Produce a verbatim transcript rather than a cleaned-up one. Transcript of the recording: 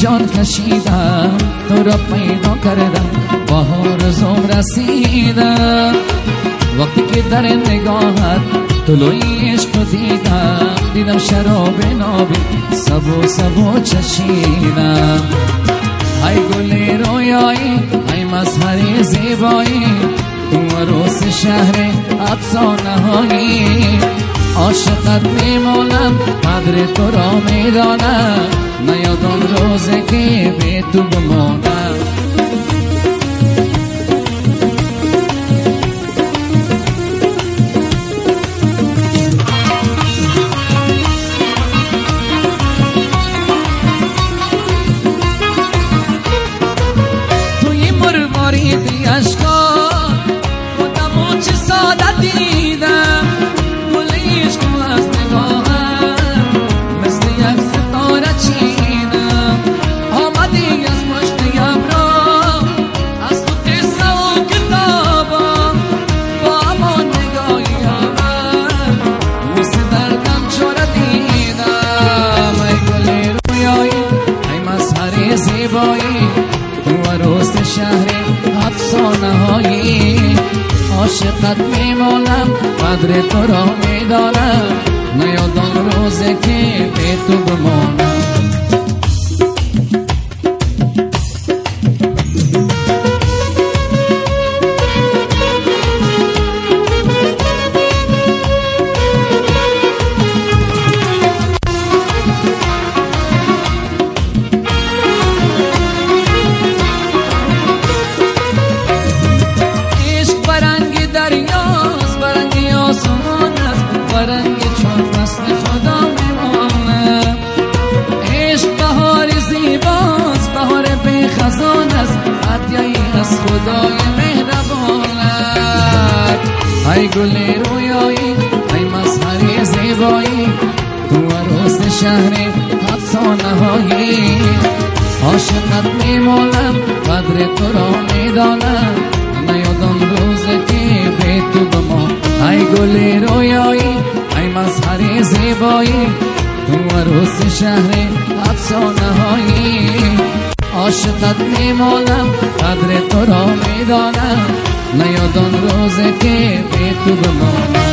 جان کشیدم، تو را پیدا کردم، بهار زم رسیدم. وقتی که در نگاهت طلوعی عشق دیدم، دیدم شراب نابی سبو سبو چشیدم. ای گل رویایی، ای مظهر زیبایی، تو عروس شهر افسانه هایی. عاشقت میمونم، قدر تو را میدانم، نیاد آن روزه که به تو بمانم. توی مرماری اشکا خودم و چه ساده دیدم، گلیش تو از نگاهم مثل یک ستاره چیدم. آمدی از پشت ابرام، از تو قصه و کتابم، با اما نگاهی آمد بوسه در دم چاره دیدم. ای گل رویایی، ای مظهر زیبایی، تو عروس شهر افسانه هایی. عاشقت میمانم، قدر تو را میدانم، نیاد آن روزه که به تو بمانم. برنگ چون فصل خدا میمانه، عشق بهار زیباست، بهار بی خزان است، هدیه‌ای از خدای مهربان است. ای گل رویایی، ای مظهر زیبایی، تو عروس شهر افسانه هایی. عاشقت میمونم، قدر تو را میدانم، نیاد آن روزه که به تو بمانم. ای گل رویایی، ای مظهر زیبایی، تو عروس شهر افسانه هایی. عاشقت میمانم، قدر تو را میدانم، نیاد آن روزه که به تو بمانم.